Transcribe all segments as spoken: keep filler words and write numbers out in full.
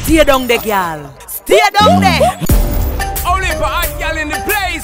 Stay down there, girl. Stay down there. Only for hot girl in the place.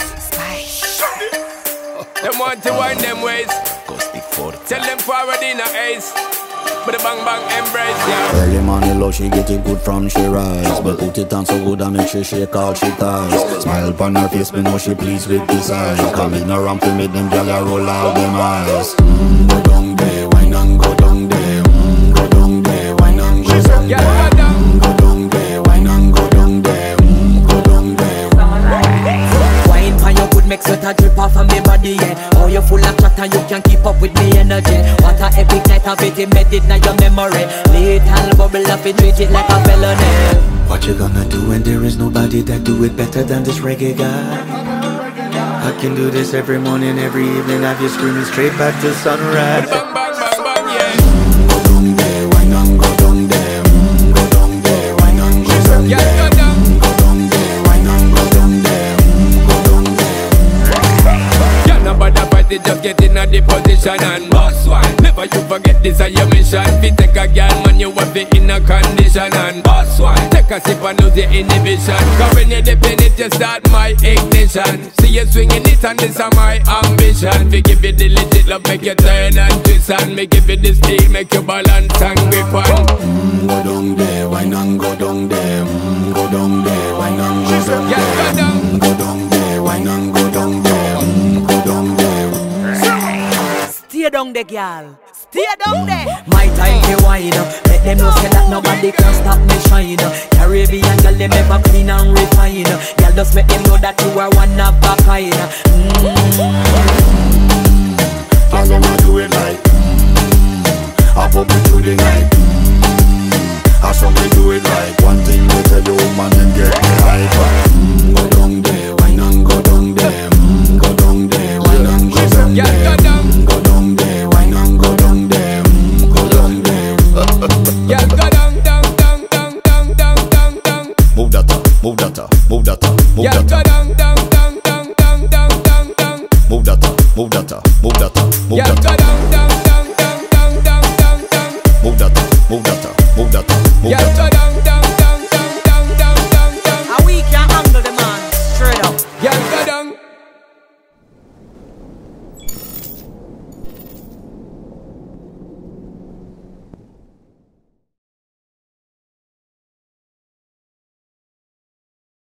Them want to wind them ways. Tell them forward in a ace. But the bang bang embrace, yeah. Early money low, she get it good from she rise. But put it on so good and make she shake all she ties. Smile upon her face, me know she pleased with this eyes. Coming around to make them gyal roll out them eyes. Mm, go down there, wine and go down there. Mm, go down there, wine and go down there. Mm, go down there, wine and go down there. Mm, go down there. Wine for your good, make sweat a drip off of me body, yeah. Oh, you full of chat and you can keep up with me energy. What a epic night of it, embedded in your memory. Little bubble up, it treat it like a felony. What you gonna do when there is nobody that do it better than this reggae guy? I can do this every morning, every evening. Have you screaming straight back to sunrise. Bang bang bang bang, yeah. Mm, go down there, wine and go down there. Mm, go down there, wine and go down there. Yeah, go down. Mm, go down there, wine and go down there. Mm, go down there. Yeah, nobody fight it, just get in a the position and boss one. Never you forget this is your mission. If you take a girl, man, you have it in a condition and boss one. Take a sip and lose your inhibition. Cause when you dip in it, you start my ignition. See you swinging it and this is my ambition. We give you the legit love, make you turn and twist. And me give you the steel, make you balance and grip on. Mm, go down there, wine and go down there. Mm, go down there, wine and go down there. Yeah, go down. Mm, go down there, wine and go down there. Mm, go down there. Stay down there, girl. Stay down there. My time to wine up. Let them know say that nobody can stop me shine. Caribbean girl, them ever clean and refine. Girl, just make them know that you are one of a kind. Girl, I'ma do it like mm, I pop it through the night.